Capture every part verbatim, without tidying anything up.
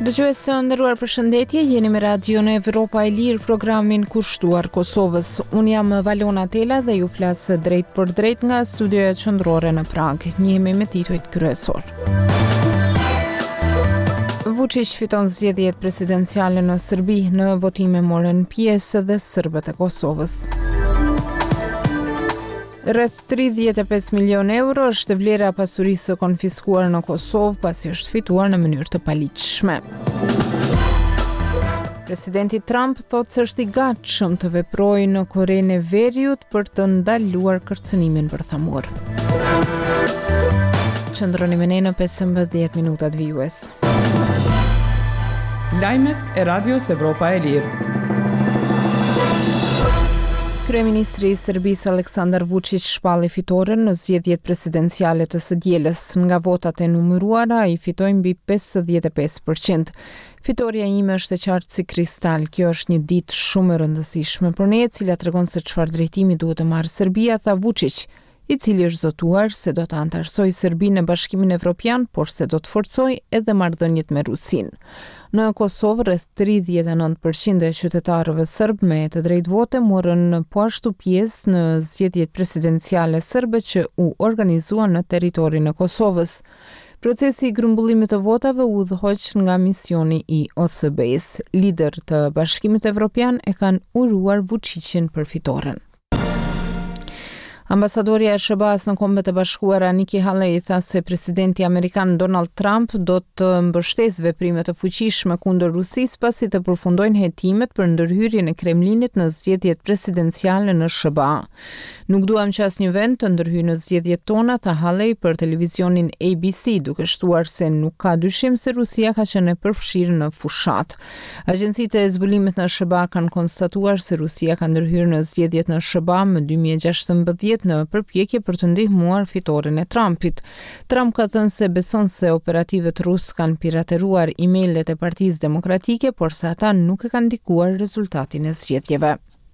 Dëgjues të nderuar, përshëndetje, jeni me radion e Evropa e Lirë, programin kushtuar Kosovës. Unë jam Valona Tela dhe ju flas drejt për drejt nga studioja qendrore në Prag. Njihemi me titujt kryesor. Vučić fiton zgjedhjet presidenciale në Serbi, në votime morën pjesë dhe serbët e Kosovës. Rreth tridhjetë e pesë milionë euro është vlera pasurisë konfiskuar në Kosovë pasi është fituar në mënyrë të paligjshme. Presidenti Trump thotë se është i gatshëm të veprojë në Korenë e Veriut për të ndaluar kërcënimin bërthamor. Qëndroni me ne në pesëmbëdhjetë minutat vijues. Lajmet e Radios Evropa e Lirë. Kryeministri i Serbisë Aleksandar Vučić shpalli fitoren në zgjedhjet presidenciale të së dielës. Nga votat e numëruara, ai fitoi mbi pesëdhjetë e pesë përqind. Fitoria ime është e qartë si kristal. Kjo është një ditë shumë e rëndësishme për ne, e cila tregon se çfarë drejtimi duhet të marrë Serbia, tha Vučić, i cili është zotuar se do të anëtarësojë Serbinë në Bashkimin Evropian, por se do të forcojë edhe marrëdhëniet me Rusinë. Në Kosovë, rreth tridhjetë e nëntë përqind e qytetarëve serb me të drejtë vote morën po ashtu pjesë në zgjedhjet presidenciale serbe që u organizuan në territorin e Kosovës. Procesi i grumbullimit të votave u udhëhoq nga misioni i O S B-s. Lider të Bashkimit Evropian e kanë uruar Vučićin për fitoren. Ambasadorja e S B A-s në Kombet e Bashkuara Nikki Haley tha se presidenti amerikan Donald Trump do të mbështesë veprime të fuqishme kundër Rusisë pasi të përfundojnë hetimet për ndërhyrjen e Kremlinit në zgjedhjet presidenciale në S B A. Nuk duam që asnjë vend të ndërhyjë në zgjedhjet tona, tha Haley për televizionin A B C, duke shtuar se nuk ka dyshim se Rusia ka qenë e përfshirë në fushat. Agjencitë e zbulimit në S B A kanë konstatuar se Rusia ka ndërhyrë në zgjedhjet në S B A më dy mijë e gjashtëmbëdhjetë në përpjekje për të ndihmuar fitoren e Trumpit. Trump ka thënë se beson se operativet rus kanë pirateruar emailët e Partisë Demokratike, por se ata nuk e kanë ndikuar rezultatin e zgjedhjeve.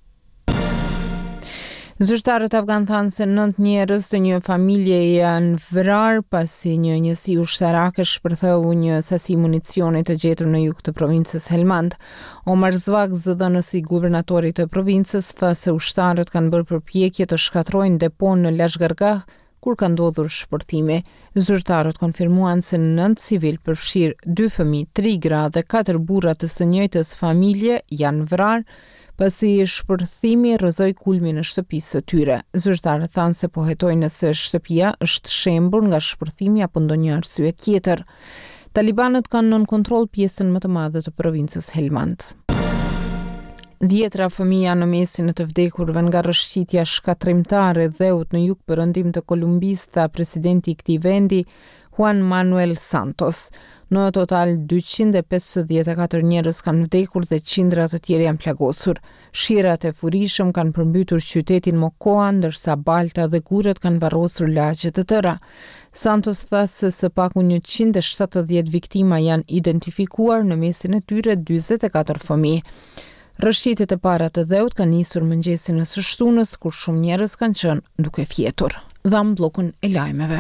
Zyrtarët afgan thanë se nëntë njerëz të një familje janë vrarë pasi një njësi ushtarake shpërtheu një sasi municioni të gjetur në jug të provincës Helmand. Omar Zvak, zëdhënësi i guvernatorit të provincës, tha se ushtarët kanë bërë përpjekje të shkatrojnë depon në Lashgargah kur ka ndodhur shpërtimi. Zyrtarët konfirmuan se nëntë civil përfshirë dy fëmijë, tri gra dhe katër burra të së njëjtës familje janë vrarë pasi shpërthimi rrëzoi kulmin e shtëpisë së tyre. Zyrtarët thanë se po hetojnë nëse shtëpia është shembur nga shpërthimi apo ndonjë arsye tjetër. Talibanët kanë nën kontroll pjesën më të madhe të provincës Helmand. Dhjetra fëmijë në mesin e të vdekurve nga rrëshqitja shkatrimtare dheut në jugperëndim të Kolumbisë, tha presidenti i këtij vendi, Juan Manuel Santos. Në total dyqind e pesëdhjetë e katër njerëz kanë vdekur dhe qindra të tjerë janë plagosur. Shirat e furishëm kanë përmbytur qytetin Mocoa, ndërsa balta dhe gurët kanë varrosur lagje të tëra. Santos tha se së paku njëqind e shtatëdhjetë viktima janë identifikuar, në mesin e tyre dyzet e katër fëmijë. Rrëshqitjet e para të dheut kanë nisur mëngjesin e së shtunës, kur shumë njerëz kanë qenë duke fjetur. Dham bllokun e lajmeve.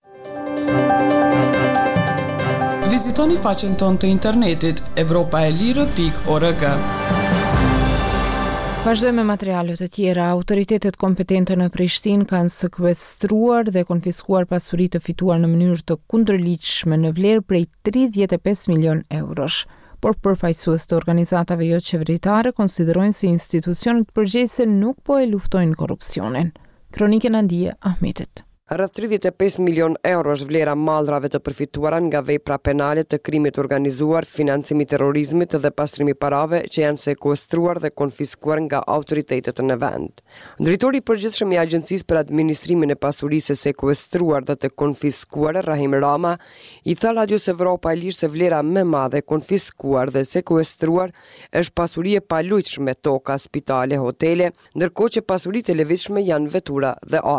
Vizitoni faqen tonë të internetit evropaelire pikë org. Vazhdojmë me materialet e tjera. Autoritetet kompetente në Prishtinë kanë sekuestruar dhe konfiskuar pasuri të fituar në mënyrë të kundërligjshme në vlerë prej tridhjetë e pesë milionë eurosh. Por përfaqësues të organizatave jo qeveritare konsiderojnë se institucionet përgjegjëse nuk po e luftojnë korrupsionin. Kronikën Andie Ahmetit. Rreth tridhjetë e pesë milionë euro është vlera mallrave të përfituara nga vepra penale të krimit organizuar, financimit terrorizmit dhe pastrimi parave që janë sekuestruar dhe konfiskuar nga autoritetet në vend. Drejtori i përgjithshëm i Agjencisë për Administrimin e Pasurisë së Sekuestruar dhe të Konfiskuar, Rahim Rama, i tha Radios Evropa e Lirë se vlera më e madhe konfiskuar dhe sekuestruar është pasuri e palujtshme, toka, spitale, hotele, ndërkohë që pasuritë e lëvizshme janë vetura dhe are.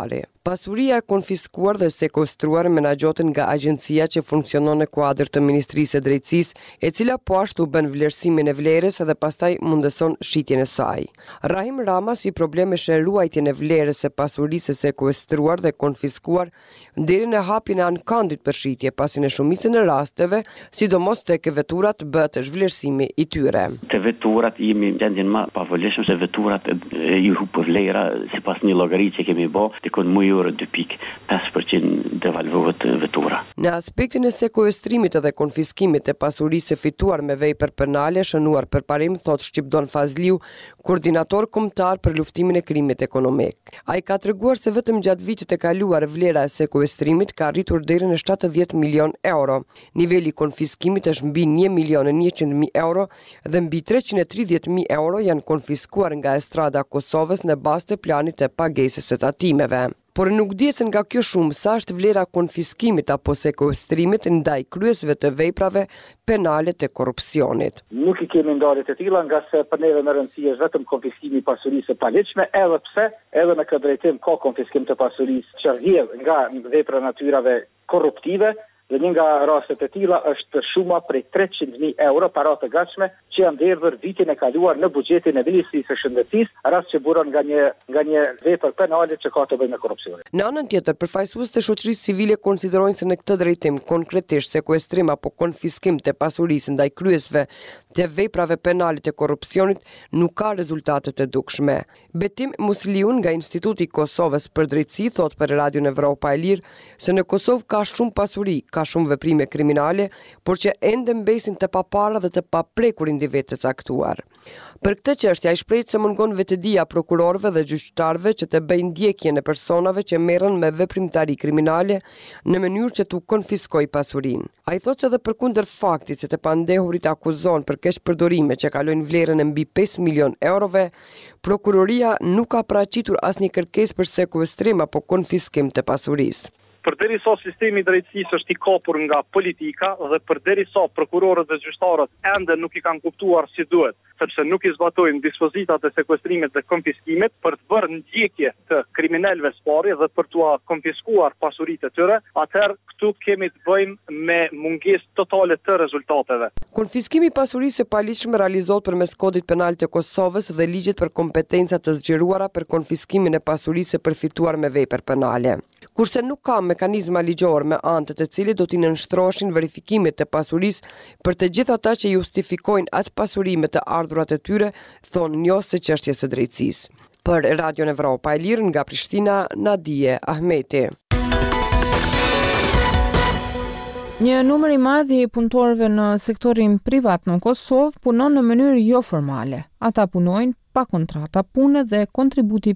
Pasuria e konfiskuar dhe sekuestruar menaxhoten nga agjencia që funksionon në kuadër të Ministrisë së Drejtësisë, e cila po ashtu bën vlerësimin e vlerës dhe pastaj mundeson shitjen e saj. Rahim Rama si problemesh e ruajtjen e vlerës së pasurisë së sekuestruar dhe konfiskuar deri në hapjen e ankandit për shitje, pasi në shumicën e rasteve, sidomos tek veturat, bëhet zhvlerësimi i tyre. Te veturat jemi në gjendjen më pavolshme se veturat i hup vlera sipas një llogari që kemi bë, dikon më dy pikë pesë përqind devalvohet vetura. Në aspektin e sekuestrimit dhe konfiskimit të pasurisë së fituar me vepër penale shënuar për parim, thot Shqipdon Fazliu, koordinator kombëtar për luftimin e krimit ekonomik. Ai ka treguar se vetëm gjatë vitit të kaluar vlera e sekuestrimit ka arritur deri në shtatëdhjetë milion euro. Niveli i konfiskimit është mbi një milion e njëqind mijë euro dhe mbi treqind e tridhjetë mijë euro janë konfiskuar nga Estrada Kosovës në bazë të planit të pagesës së tatimeve. Por nuk dihet se nga kjo shumë sa është vlera konfiskimit apo sekuestrimit ndaj kryesve të veprave penale të korrupsionit. Nuk i kemi ndarje të tilla nga se për neve më rëndësi është vetëm konfiskimi i pasurisë së paligjshme, edhe pse edhe në këtë drejtim ka konfiskim të pasurisë që rrjedh nga vepra natyrave korruptive. Dhe një nga rastet e tilla është shuma prej treqind mijë euro para të gatshme që janë derdhur vitin e kaluar në buxhetin e Ministrisë së Shëndetësisë, rast që buron nga një nga një vepër penale që ka të bëjë me korrupsionin. Në anën tjetër, përfaqësuesit e shoqërisë civile konsiderojnë se në këtë drejtim, konkretisht sekuestrim apo konfiskim të pasurisë ndaj kryesve të veprave penale të korrupsionit, nuk ka rezultate të dukshme. Betim Musliun nga Instituti i Kosovës për Drejtësi thot për Radion Evropa e Lirë se në Kosovë ka shumë pasuri, ka shumë veprime kriminale, por që ende mbesin të papara dhe të paprekur individ të caktuar. Për këtë çështje ai shpreh se mungon vetëdia prokurorëve dhe gjyqtarëve që të bëjnë ndjekjen e personave që merren me veprimtari kriminale në mënyrë që t'u konfiskojë pasurinë. Ai thotë se edhe përkundër faktit se të pandehurit akuzon për keq përdorime që kalojnë vlerën e mbi pesë milion eurove, prokuroria nuk ka paraqitur asnjë kërkesë për sekuestrim apo konfiskim të pasurisë. Përderisa sistemi i drejtësisë është i kapur nga politika dhe përderisa prokurorët dhe gjyqtarët ende nuk i kanë kuptuar si duhet, sepse nuk i zbatojnë dispozitat e sekuestrimit dhe konfiskimit për të bërë ndjekje të kriminalëve sparje dhe për t'u konfiskuar pasuritë e tyre, atëherë këtu kemi të bëjmë me mungesë totale të rezultateve. Konfiskimi i pasurisë së paligjshme realizohet përmes Kodit Penal të Kosovës dhe ligjit për kompetenca të zgjeruara për konfiskimin e pasurisë së përfituar me vepër penale. Kurse nuk ka mekanizma ligjor me anë të të cilit do t'i nënshtrohen verifikimet të pasurisë për të gjithë ata që justifikojnë atë pasurime të ardhurat e tyre, thonë njohës së çështjes së drejtësisë. Për Radion Evropa e Lirë nga Prishtina, Nadije Ahmeti. Një numër i madh i punëtorëve në sektorin privat në Kosovë punon në mënyrë jo formale. Ata punojnë pa kontrata pune dhe kontributi